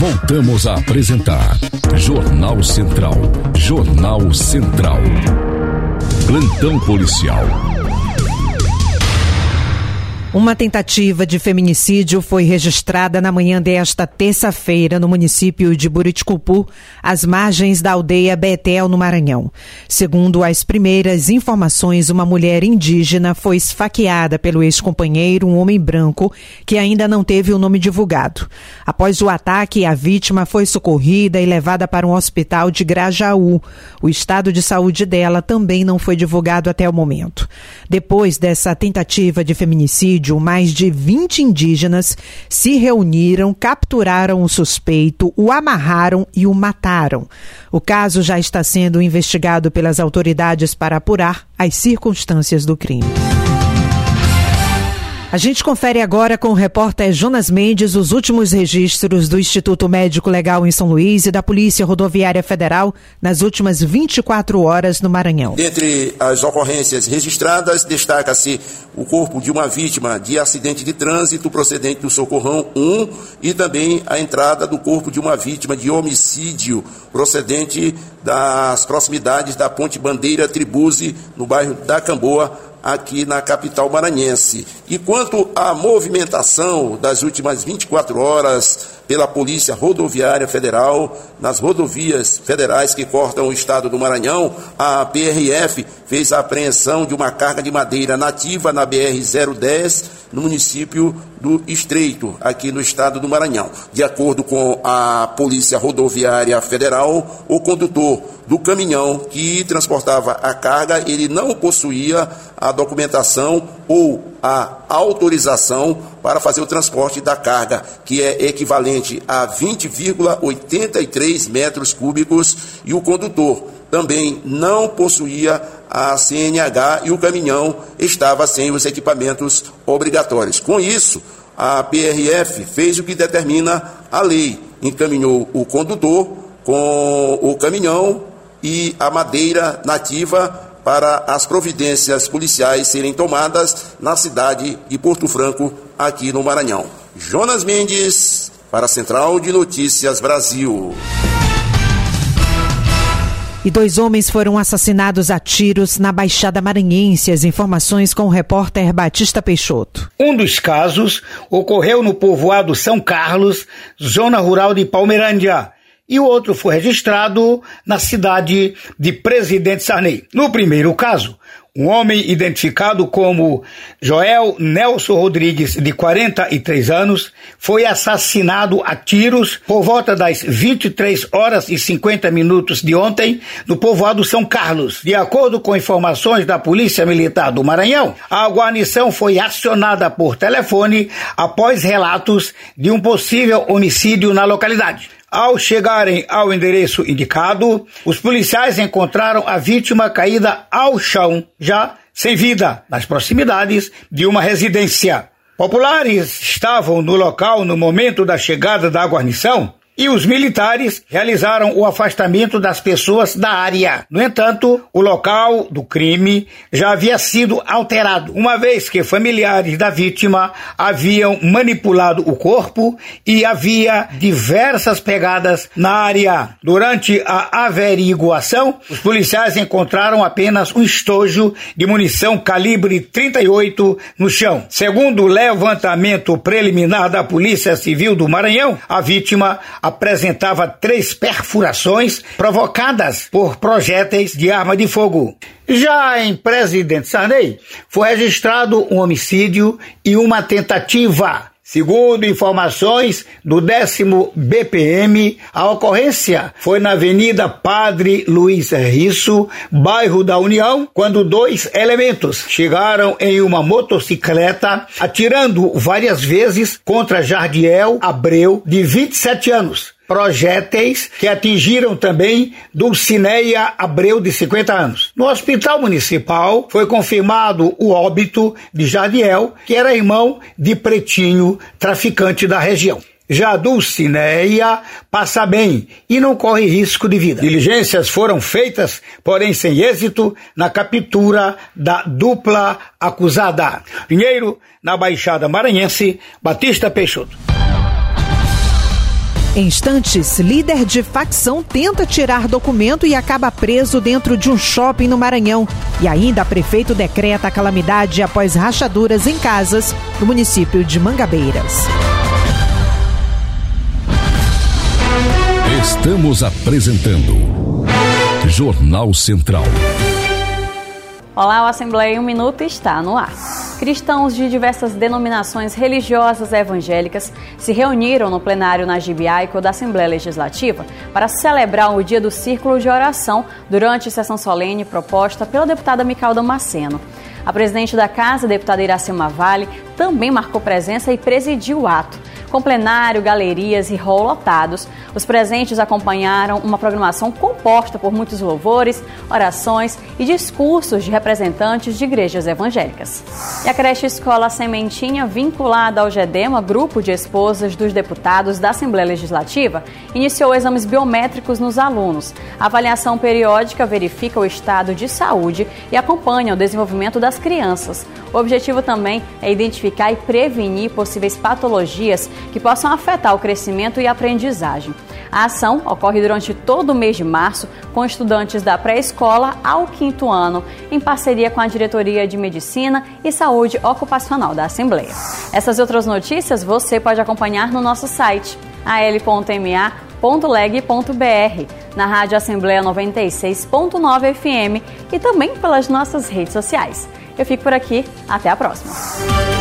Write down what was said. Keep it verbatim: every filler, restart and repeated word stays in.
Voltamos a apresentar Jornal Central. Jornal Central. Plantão policial. Uma tentativa de feminicídio foi registrada na manhã desta terça-feira no município de Buriticupu, às margens da aldeia Betel, no Maranhão. Segundo as primeiras informações, uma mulher indígena foi esfaqueada pelo ex-companheiro, um homem branco, que ainda não teve o nome divulgado. Após o ataque, a vítima foi socorrida e levada para um hospital de Grajaú. O estado de saúde dela também não foi divulgado até o momento. Depois dessa tentativa de feminicídio, mais de vinte indígenas se reuniram, capturaram o suspeito, o amarraram e o mataram. O caso já está sendo investigado pelas autoridades para apurar as circunstâncias do crime. A gente confere agora com o repórter Jonas Mendes os últimos registros do Instituto Médico Legal em São Luís e da Polícia Rodoviária Federal nas últimas vinte e quatro horas no Maranhão. Dentre as ocorrências registradas, destaca-se o corpo de uma vítima de acidente de trânsito procedente do Socorrão um e também a entrada do corpo de uma vítima de homicídio procedente das proximidades da Ponte Bandeira Tribuse, no bairro da Camboa, aqui na capital maranhense. E quanto à movimentação das últimas vinte e quatro horas pela Polícia Rodoviária Federal, nas rodovias federais que cortam o estado do Maranhão, a P R F fez a apreensão de uma carga de madeira nativa na B R zero dez, no município do Estreito, aqui no estado do Maranhão. De acordo com a Polícia Rodoviária Federal, o condutor do caminhão que transportava a carga, ele não possuía a documentação ou a autorização para fazer o transporte da carga, que é equivalente a vinte vírgula oitenta e três metros cúbicos, e o condutor também não possuía a C N H e o caminhão estava sem os equipamentos obrigatórios. Com isso, a P R F fez o que determina a lei, encaminhou o condutor com o caminhão e a madeira nativa para as providências policiais serem tomadas na cidade de Porto Franco, aqui no Maranhão. Jonas Mendes, para a Central de Notícias Brasil. E dois homens foram assassinados a tiros na Baixada Maranhense. As informações com o repórter Batista Peixoto. Um dos casos ocorreu no povoado São Carlos, zona rural de Palmeirândia, e o outro foi registrado na cidade de Presidente Sarney. No primeiro caso, um homem identificado como Joel Nelson Rodrigues, de quarenta e três anos, foi assassinado a tiros por volta das vinte e três horas e cinquenta minutos de ontem no povoado São Carlos. De acordo com informações da Polícia Militar do Maranhão, a guarnição foi acionada por telefone após relatos de um possível homicídio na localidade. Ao chegarem ao endereço indicado, os policiais encontraram a vítima caída ao chão, já sem vida, nas proximidades de uma residência. Populares estavam no local no momento da chegada da guarnição e os militares realizaram o afastamento das pessoas da área. No entanto, o local do crime já havia sido alterado, uma vez que familiares da vítima haviam manipulado o corpo e havia diversas pegadas na área. Durante a averiguação, os policiais encontraram apenas um estojo de munição calibre trinta e oito no chão. Segundo o levantamento preliminar da Polícia Civil do Maranhão, a vítima apresentava três perfurações provocadas por projéteis de arma de fogo. Já em Presidente Sarney, foi registrado um homicídio e uma tentativa. Segundo informações do décimo B P M, a ocorrência foi na Avenida Padre Luiz Risso, bairro da União, quando dois elementos chegaram em uma motocicleta, atirando várias vezes contra Jardiel Abreu, de vinte e sete anos. Projéteis que atingiram também Dulcineia Abreu, de cinquenta anos. No hospital municipal foi confirmado o óbito de Jardiel, que era irmão de Pretinho, traficante da região. Já Dulcineia passa bem e não corre risco de vida. Diligências foram feitas, porém sem êxito, na captura da dupla acusada. Pinheiro, na Baixada Maranhense, Batista Peixoto. Em instantes, líder de facção tenta tirar documento e acaba preso dentro de um shopping no Maranhão. E ainda, prefeito decreta a calamidade após rachaduras em casas no município de Mangabeiras. Estamos apresentando Jornal Central. Olá, o Assembleia em um Minuto está no ar. Cristãos de diversas denominações religiosas evangélicas se reuniram no plenário Nagibiaico da Assembleia Legislativa para celebrar o Dia do Círculo de Oração durante sessão solene proposta pela deputada Micael Damasceno. A presidente da Casa, a deputada Iracema Vale, também marcou presença e presidiu o ato. Com plenário, galerias e hall lotados, os presentes acompanharam uma programação composta por muitos louvores, orações e discursos de representantes de igrejas evangélicas. E a creche Escola Sementinha, vinculada ao GEDEMA, grupo de esposas dos deputados da Assembleia Legislativa, iniciou exames biométricos nos alunos. A avaliação periódica verifica o estado de saúde e acompanha o desenvolvimento das crianças. O objetivo também é identificar e prevenir possíveis patologias que possam afetar o crescimento e a aprendizagem. A ação ocorre durante todo o mês de março com estudantes da pré-escola ao quinto ano, em parceria com a Diretoria de Medicina e Saúde Ocupacional da Assembleia. Essas e outras notícias você pode acompanhar no nosso site, a l ponto m a ponto leg ponto b r, na Rádio Assembleia noventa e seis ponto nove F M e também pelas nossas redes sociais. Eu fico por aqui, até a próxima.